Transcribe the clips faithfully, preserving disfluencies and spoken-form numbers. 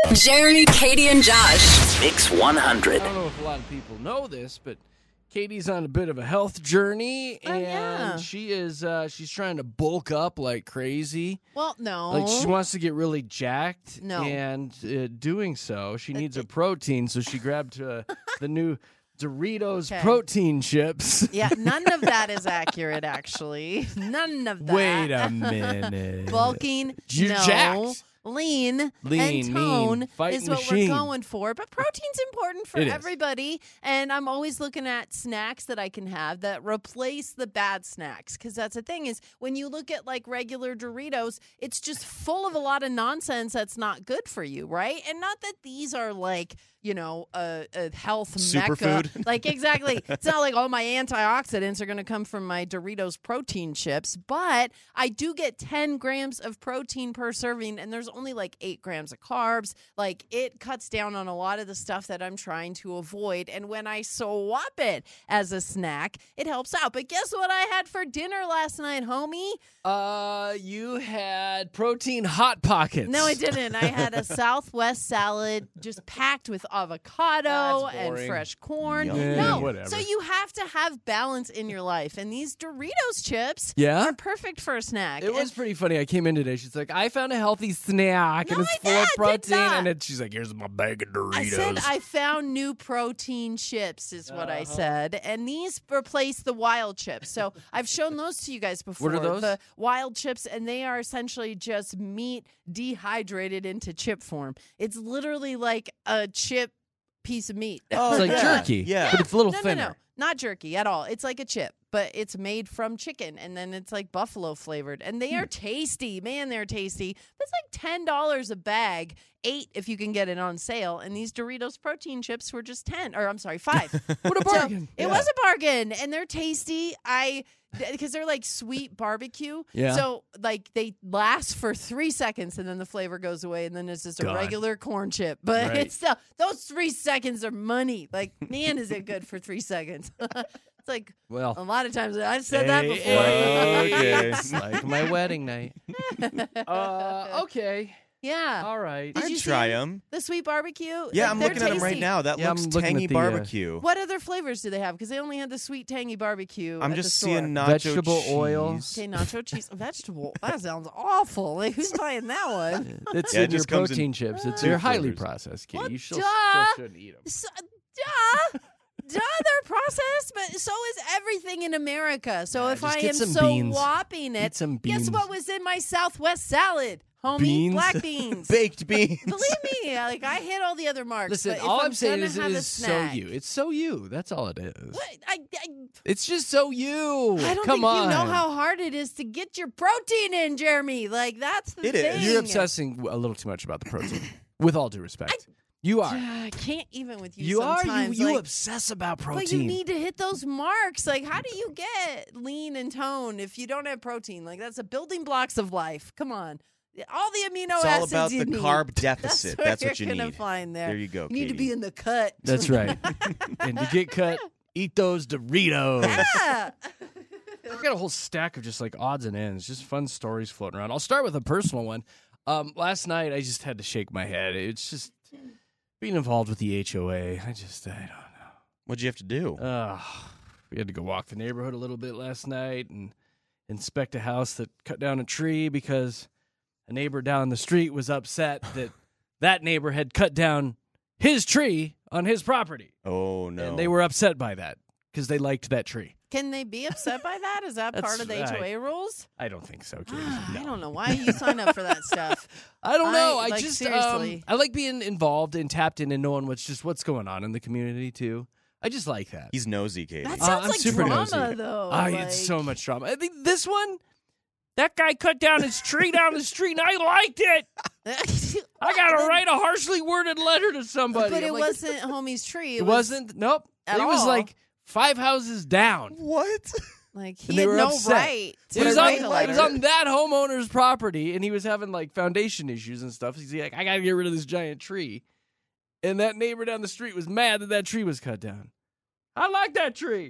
Jeremy, Katie, and Josh. Mix one hundred. I don't know if a lot of people know this, but Katie's on a bit of a health journey, Oh, and yeah. she is uh, she's trying to bulk up like crazy. Well, no. Like she wants to get really jacked, No. and uh, doing so, she needs a protein, so she grabbed uh, the new Doritos Okay. protein chips. Yeah, none of that is accurate, actually. None of that. Wait a minute. Bulking, You're no. jacked. Lean, Lean, and tone mean, fight is what machine. we're going for. But protein's important for It is. everybody. And I'm always looking at snacks that I can have that replace the bad snacks. Because that's the thing is when you look at like regular Doritos, it's just full of a lot of nonsense that's not good for you, right? And not that these are like, you know, a, a health mecca. Superfood. Like, exactly. It's not like all my antioxidants are going to come from my Doritos protein chips, but I do get ten grams of protein per serving, and there's only like eight grams of carbs. Like, it cuts down on a lot of the stuff that I'm trying to avoid. And when I swap it as a snack, it helps out. But guess what I had for dinner last night, homie? Uh, you had protein hot pockets. No, I didn't. I had a Southwest salad just packed with avocado That's and boring. fresh corn. Yum. Yeah, no, whatever. so you have to have balance in your life, and these Doritos chips Yeah? are perfect for a snack. It was And- pretty funny. I came in today. She's like, I found a healthy snack, No, and it's I full did- of did protein. not. And it, she's like, here's my bag of Doritos. I said I found new protein chips, is what I Uh-huh. said, and these replace the wild chips. So I've shown those to you guys before. What are those? The wild chips, and they are essentially just meat dehydrated into chip form. It's literally like a chip piece of meat. Oh, It's like yeah. jerky, Yeah. but it's a little no, thinner. No, no, not jerky at all. It's like a chip, but it's made from chicken, and then it's like buffalo flavored, and they are tasty. Man, they're tasty. It's like ten dollars a bag, eight if you can get it on sale. And these Doritos protein chips were just ten, or I'm sorry, five. What a So bargain. it was a bargain, and they're tasty. I because they're like sweet barbecue. Yeah. So like they last for three seconds, and then the flavor goes away, and then it's just a Gone. regular corn chip. But Right. it's still those three seconds are money. Like, man, is it good for three seconds? It's like Well, a lot of times I've said that hey, before. hey, Okay. it's like my wedding night. Uh, okay. Yeah. All right. Did I'd you try see them. The sweet barbecue. Yeah, I'm They're looking at them right tasty. now. That Yeah, I'm looks looking tangy at the, uh, barbecue. What other flavors do they have? Because they only had the sweet tangy barbecue. I'm at just the store. seeing nacho Vegetable oil. cheese. Okay, nacho cheese, vegetable. That sounds awful. Like, who's buying that one? It's Yeah, it in your just comes in protein chips. It's two they're highly flavors. processed, Kitty. Well, you still, duh. still shouldn't eat them. So, duh. Duh, they're processed, but so is everything in America. So Yeah, if just I get am some so beans. whopping it, Eat some guess beans. what was in my Southwest salad, homie? Beans? Black beans. Baked beans. Believe me, like I hit all the other marks. Listen, but if all I'm, I'm saying gonna is it have a is so snack- you. It's so you. That's all it is. What? I, I, It's just so you. I don't Come think on. you know how hard it is to get your protein in, Jeremy. Like that's the It is. thing. You're obsessing a little too much about the protein. With all due respect, you are. I can't even with you. You are. You sometimes, you like, obsess about But protein. you need to hit those marks. Like, how do you get lean and tone if you don't have protein? Like, that's the building blocks of life. Come on. All the amino It's all acids about you the need. carb That's deficit. what That's you're what you gonna need. find there. There you go, You need to Katie. be in the cut. That's right. And to get cut, eat those Doritos. Yeah. I've got a whole stack of just like odds and ends, just fun stories floating around. I'll start with a personal one. Um, last night, I just had to shake my head. It's just being involved with the H O A. I just, I don't know. What'd you have to do? Uh, we had to go walk the neighborhood a little bit last night and inspect a house that cut down a tree because a neighbor down the street was upset that that neighbor had cut down his tree on his property. Oh, no. And they were upset by that because they liked that tree. Can they be upset by that? Is that That's part of the H O A right. rules? I don't think so, Katie. I No. don't know. Why you sign up for that stuff? I don't know. I- I, like, just seriously. um, I like being involved and tapped in and knowing what's just what's going on in the community too. I just like that. He's nosy, Katie. That Uh, sounds I'm like super drama, nosy. though. Ah, like, it's so much drama. I think this one, that guy cut down his tree down the street, and I liked it. I got to write a harshly worded letter to somebody. But I'm it like, wasn't homie's tree. It, It was, wasn't. Nope. at It was all. like five houses down. What? like And he they had were no upset. right to It was, on, write a it letter. was on that homeowner's property, and he was having like foundation issues and stuff. He's like, I got to get rid of this giant tree. And that neighbor down the street was mad that that tree was cut down. I like that tree.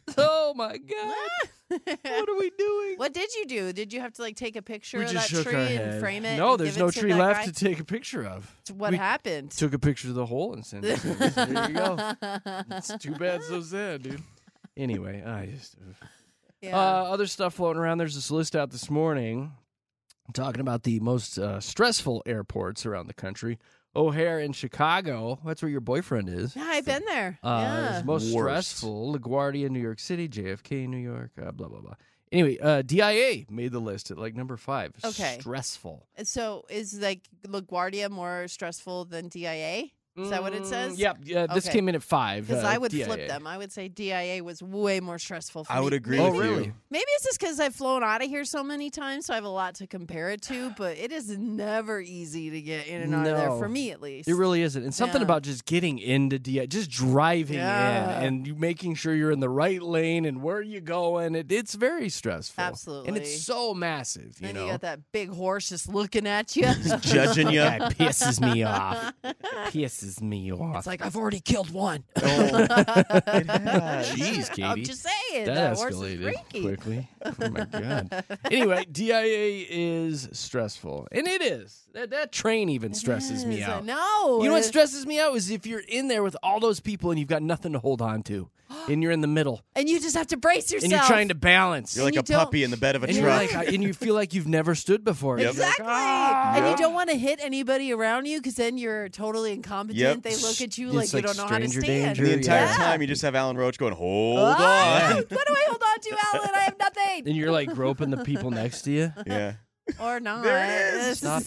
Oh my God! What are we doing? What did you do? Did you have to like take a picture We of just that shook tree our and head. frame it? No, and there's give it no to tree that left guy? to take a picture of. So what We happened? Took a picture of the hole and sent it to him. There you go. It's too bad, so sad, dude. Anyway, I just. Yeah. Uh, other stuff floating around. There's this list out this morning talking about the most uh, stressful airports around the country. O'Hare in Chicago. That's where your boyfriend is. yeah, I've been there. Uh, yeah. is most Worst. stressful. LaGuardia, New York City. J F K, New York. Uh, blah, blah, blah. Anyway, uh, D I A made the list at like number five. Okay. Stressful. So is like LaGuardia more stressful than D I A? Is that what it Mm, says? Yep. Yeah, this Okay. came in at five. Because uh, I would D I A. flip them. I would say D I A was way more stressful for I me. would agree Oh, with really? you. Maybe it's just because I've flown out of here so many times, so I have a lot to compare it to, but it is never easy to get in and out of there, No. for me at least. It really isn't. And something Yeah. about just getting into D I A, just driving Yeah. in and you making sure you're in the right lane and where you going. It, it's very stressful. Absolutely. And it's so massive, you Then know. you got that big horse just looking at you. Judging you. Guy pisses me off. Pisses me off. It's like, I've already killed one. Oh, it has. Jeez, Katie. I'm just saying. that, That, horse is escalated freaky. quickly. Oh my god. Anyway, D I A is stressful, and it is. That that train even stresses me Yes, I out. know. You know what It- stresses me out is if you're in there with all those people and you've got nothing to hold on to, and you're in the middle, And you just have to brace yourself. and you're trying to balance, You're like you a don't- puppy in the bed of a and you're truck. like, and you feel like you've never stood before. Yep. You're like, Exactly. "Ah." And you Yep. don't want to hit anybody around you because then you're totally incompetent. Yep. They look at you It's like you like don't know how to stranger stand. danger, the entire Yeah. time, you just have Alan Roach going, hold Ah, on. What do I hold on to, Alan? I have nothing. And you're like groping the people next to you. Yeah. Or not. There it is. This Stop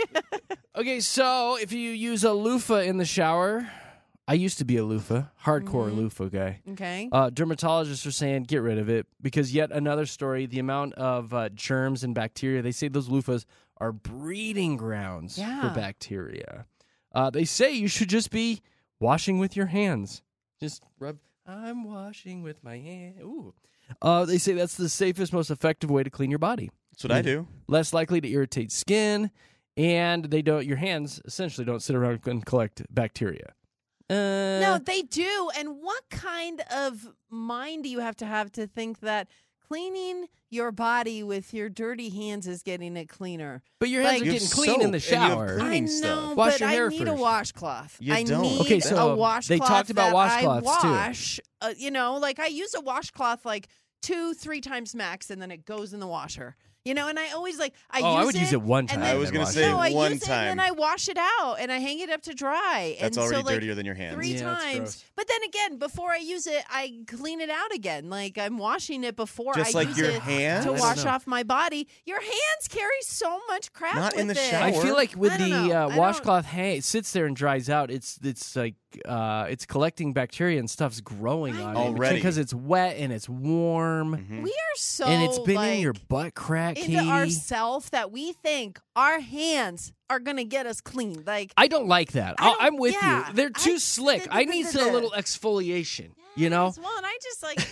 Okay, so if you use a loofah in the shower, I used to be a loofah, hardcore Mhm. loofah guy. Okay. Uh, dermatologists are saying get rid of it because yet another story, the amount of uh, germs and bacteria, they say those loofahs are breeding grounds Yeah. for bacteria. Uh, they say you should just be washing with your hands. Just rub, I'm washing with my hand. Ooh. Uh, they say that's the safest, most effective way to clean your body. That's what I do. Less likely to irritate skin, and they don't. Your hands essentially don't sit around and collect bacteria. Uh, No, they do. And what kind of mind do you have to have to think that cleaning your body with your dirty hands is getting it cleaner? but your hands like- are You getting have clean in the soap and you have shower. clean- Cleaning I know, stuff. Wash but your I hair need a first. washcloth. You I don't. need Okay, so a washcloth. they talked about that washcloths, too. I wash, uh, you know, like I use a washcloth like two, three times max, and then it goes in the washer. You know, and I always like I oh, use I would it, use it one and time. then- I was and gonna wash say it. no, I one use it time. and then I wash it out and I hang it up to dry. That's and already so, like, dirtier than your hands. Three Yeah, that's times. gross. But then again, before I use it, I clean it out again. Like I'm washing it before Just I like use your it hands? to I don't wash know. off my body. Your hands carry so much crap Not in with the it. shower. I feel like with I the don't know. I uh, don't- washcloth hang, it sits there and dries out. It's it's like uh, it's collecting bacteria and stuff's growing I on know. it Already. because it's wet and it's warm Mhm. We are so and it's been like, in your butt crack, into Katie. ourself that we think our hands are gonna get us clean. Like I don't like that. I I don't- I'm with yeah. you. They're too I- slick. I need a little exfoliation. You know, Yes, well, and I just like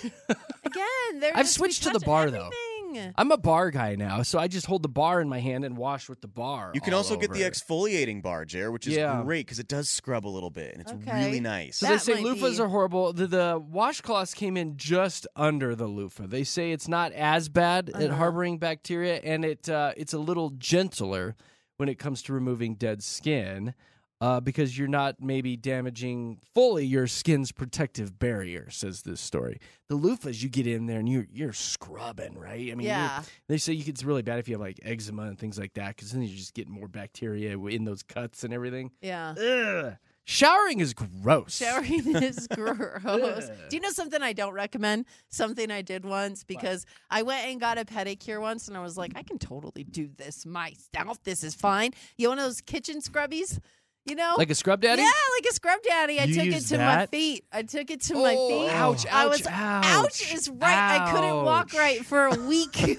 again. They're I've just, we switched to the touch bar, though. everything. I'm a bar guy now, so I just hold the bar in my hand and wash with the bar. You can all also get the over. exfoliating bar, Jer, which is Yeah. great because it does scrub a little bit and it's Okay. really nice. So That they say might loofahs be- are horrible. The, the washcloths came in just under the loofah. They say it's not as bad at Uh-huh. harboring bacteria, and it uh, it's a little gentler when it comes to removing dead skin. Uh, because you're not maybe damaging fully your skin's protective barrier, says this story. The loofahs, you get in there and you're you're scrubbing, right? I mean, you're- Yeah. they say you, it's really bad if you have like eczema and things like that, because then you just get more bacteria in those cuts and everything. Yeah. Ugh. Showering is gross. Showering is gross. Ugh. Do you know something I don't recommend? Something I did once because I went and got a pedicure once and I was like, I can totally do this myself. This is fine. You know one of those kitchen scrubbies? You know? Like a scrub daddy? Yeah, like a scrub daddy. I You took it use to my that? feet. I took it to my Oh, feet. ouch, I was ouch, ouch is right. I couldn't walk ouch. right for a week.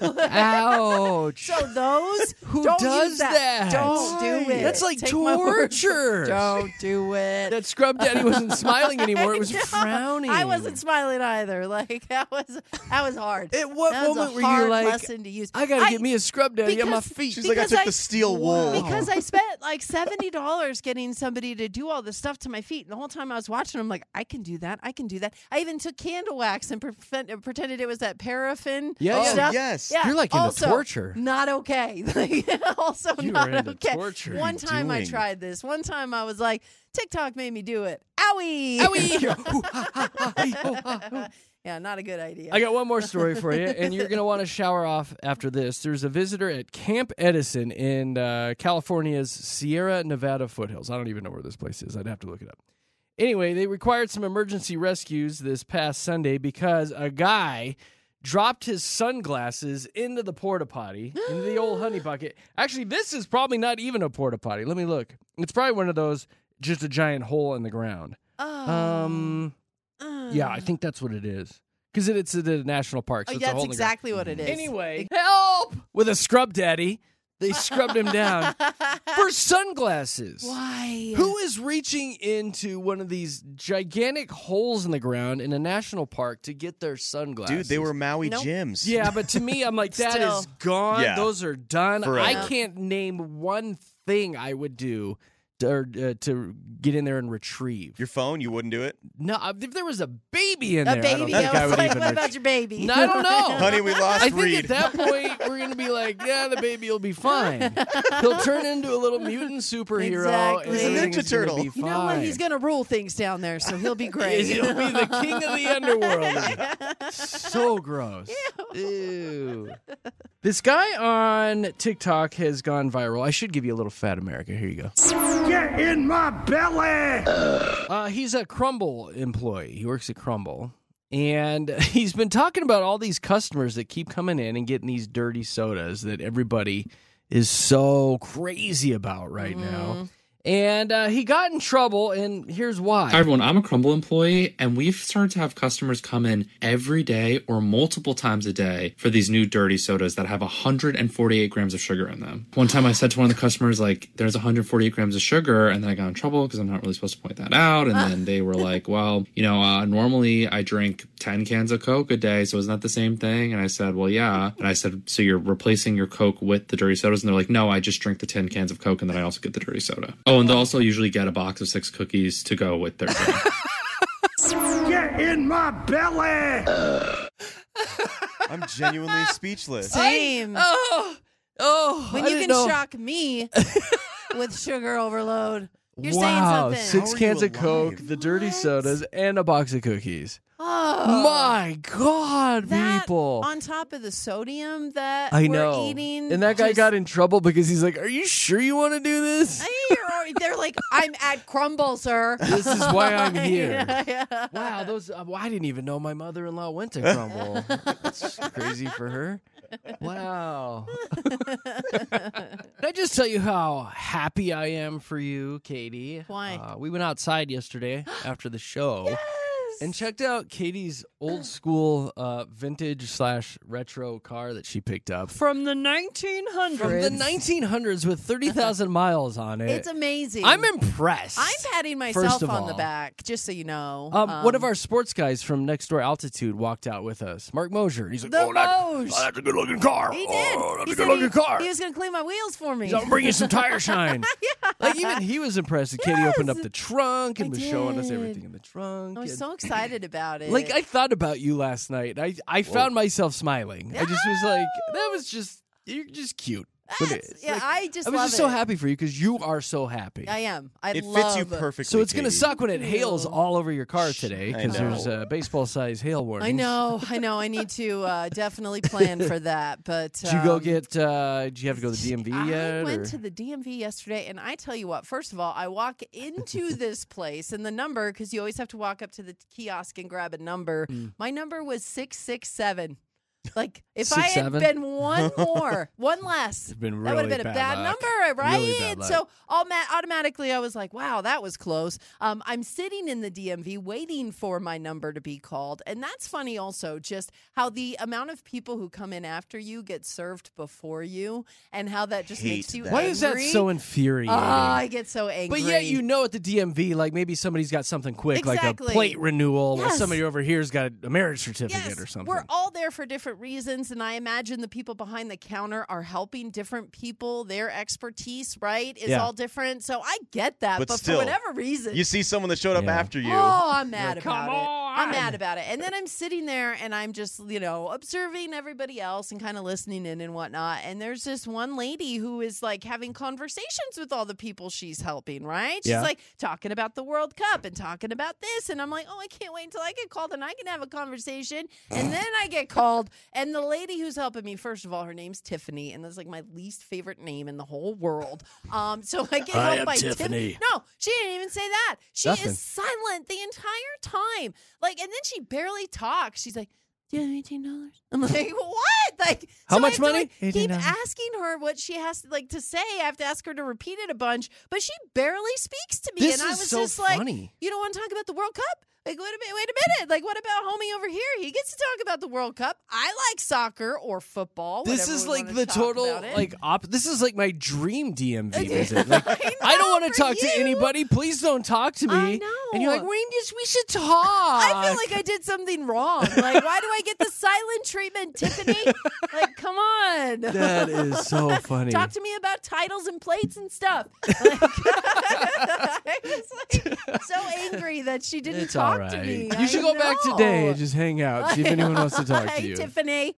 Ouch. So those Who don't does use that. that? Don't do Why? it. That's like Take my word for torture. it. Don't do it. That scrub daddy wasn't smiling anymore. It was No, frowning. I wasn't smiling either. Like that was that was hard. At what that was moment a were you hard like, lesson to use? I gotta get me a scrub daddy on my because- feet? She's like, I because took I- the steel wool. because I spent like seventy dollars getting getting somebody to do all this stuff to my feet. And the whole time I was watching, I'm like, I can do that. I can do that. I even took candle wax and pre- pretended it was that paraffin Yeah, Oh, yeah. stuff. yes. Yeah, You're like into also, torture. Not okay. also You not are into okay. torture. One What are you time I doing? tried this. One time I was like, TikTok made me do it. Owie. Yeah, not a good idea. I got one more story for you, and you're going to want to shower off after this. There's a visitor at Camp Edison in uh, California's Sierra Nevada foothills. I don't even know where this place is. I'd have to look it up. Anyway, they required some emergency rescues this past Sunday because a guy dropped his sunglasses into the porta potty, into the old honey bucket. Actually, this is probably not even a porta potty. Let me look. It's probably one of those, just a giant hole in the ground. Oh. Um, yeah, I think that's what it is. Because it, it's at the national park. So Oh, it's a that's hole in the ground. exactly what it is. Anyway, help! With a scrub daddy, they scrubbed him down for sunglasses. Why? Who is reaching into one of these gigantic holes in the ground in a national park to get their sunglasses? Dude, they were Maui Nope. gyms. Yeah, but to me, I'm like, that Still. is gone. Yeah. Those are done. Forever. I can't name one thing I would do to, or, uh, to get in there and retrieve. Your phone, you wouldn't do it? No, if there was a baby in A there, I don't baby. think I I was would like, even what about retrieve. your baby? No, I don't know. Honey, we lost I think Reed. at that point we're gonna be like, yeah, the baby will be fine. He'll turn into a little mutant superhero. Exactly. And He's a everything Ninja is gonna Turtle. Be You fine. You know what? He's going to rule things down there, so he'll be great. He'll be the king of the underworld. So gross. Ew. This guy on TikTok has gone viral. I should give you a little Fat America. Here you go. Get in my belly! Uh, he's a Crumble employee. He works at Crumble. And he's been talking about all these customers that keep coming in and getting these dirty sodas that everybody is so crazy about right now. And uh, he got in trouble, and here's why. Hi, everyone. I'm a Crumble employee, and we've started to have customers come in every day or multiple times a day for these new dirty sodas that have one hundred forty-eight grams of sugar in them. One time I said to one of the customers, like, there's one hundred forty-eight grams of sugar, and then I got in trouble because I'm not really supposed to point that out. And then they were like, well, you know, uh, normally I drink ten cans of Coke a day, so isn't that the same thing? And I said, well, yeah. And I said, so you're replacing your Coke with the dirty sodas? And they're like, no, I just drink the ten cans of Coke, and then I also get the dirty soda. Oh, and they'll also usually get a box of six cookies to go with their drink. Get in my belly! I'm genuinely speechless. Same. Oh, oh. when I you didn't can know. shock me with sugar overload, you're saying Wow, something. six How are cans you of Coke, alive? the dirty What? sodas, and a box of cookies. Oh. My God, That people. on top of the sodium that I we're know. eating. And that guy just- got in trouble because he's like, are you sure you want to do this? You're already- They're like, I'm at Crumble, sir. This is why I'm here. Yeah, yeah. Wow, those. Uh, well, I didn't even know my mother-in-law went to Crumble. That's crazy for her. Wow. Can I just tell you how happy I am for you, Katie? Why? Uh, we went outside yesterday after the show. And checked out Katie's old school uh, vintage slash retro car that she picked up. From the nineteen hundreds. From the nineteen hundreds with thirty thousand miles on it. It's amazing. I'm impressed. I'm patting First myself of on the all. back, just so you know. Um, one of our sports guys from Next Door Altitude walked out with us, Mark Mosier. And he's like, The oh, that- Moj. oh, that's a good looking car. He did. Oh, that's he a said good looking he, car. he was going to clean my wheels for me. He's like, I'm bringing some tire shine. Yeah. Like, even he was impressed that Katie Yes. opened up the trunk and I was showing us did. everything in the trunk. I was and- so excited about it. Like, I thought about you last night. I I found myself smiling. I just was like, that was just, you're just cute. But That's- it's yeah, like- I just I was love just so it. happy for you because you are so happy. I am. I It love fits you perfectly. So it's going to Katie. suck when it hails Ew. all over your car today I because know. there's a baseball size hail warning. I know. I know. I need to uh, definitely plan for that. But Did you go um, get, uh, did you have to go to the D M V yet? I went or- to the D M V yesterday, and I tell you what. First of all, I walk into this place, and the number, because you always have to walk up to the kiosk and grab a number. Mm. My number was six six seven. Like if Six, I had seven? been one more, one less, It's been that would really have been a bad luck. number, right? Really bad luck. So all ma- automatically, I was like, "Wow, that was close." Um, I'm sitting in the D M V waiting for my number to be called, and that's funny. Also, just how the amount of people who come in after you get served before you, and how that just Hate makes you. that. Why is that angry. so infuriating? Oh, I get so angry. But yet you know at the D M V, like maybe somebody's got something quick, like a Exactly. plate renewal, or Yes. somebody over here's got a marriage certificate yes, or something. we're all there for different different reasons, and I imagine the people behind the counter are helping different people. Their expertise, right, is Yeah. all different. So I get that, But but, still, for whatever reason, You see someone that showed up Yeah. after you. oh, I'm mad Like, about "Come it. I'm on." mad about it. And then I'm sitting there and I'm just, you know, observing everybody else and kind of listening in and whatnot. And there's this one lady who is like having conversations with all the people she's helping, right? She's Yeah. like talking about the World Cup and talking about this. And I'm like, oh, I can't wait until I get called and I can have a conversation. And then I get called. And the lady who's helping me, first of all, her name's Tiffany. And that's like my least favorite name in the whole world. Um, so I get I helped am by Tiffany. Tim- No, she didn't even say that. She Nothing. is silent the entire time. Like, and then she barely talks. She's like, do you have eighteen dollars? I'm like, what? Like, How so much I have to, money? like, keep eighteen dollars. asking her what she has to like to say. I have to ask her to repeat it a bunch, but she barely speaks to me. This and I is was so just like, funny. you don't want to talk about the World Cup? Like, wait a minute, wait a minute. Like, what about homie over here? He gets to talk about the World Cup. I like soccer or football. This whatever is we like wanna the talk total about it. like op. This is like my dream D M V I visit. Like know, I don't want to for talk to you. anybody. Please don't talk to me. I know. And you're like, we just we should talk. I feel like I did something wrong. Like, why do I get the silent treatment, Tiffany? Like, come on. That is so funny. Talk to me about titles and plates and stuff. Like, I was like so angry that she didn't It's talk all right. to me. You should I go back know. today and just hang out. See if anyone wants to talk to Hey, you. Tiffany.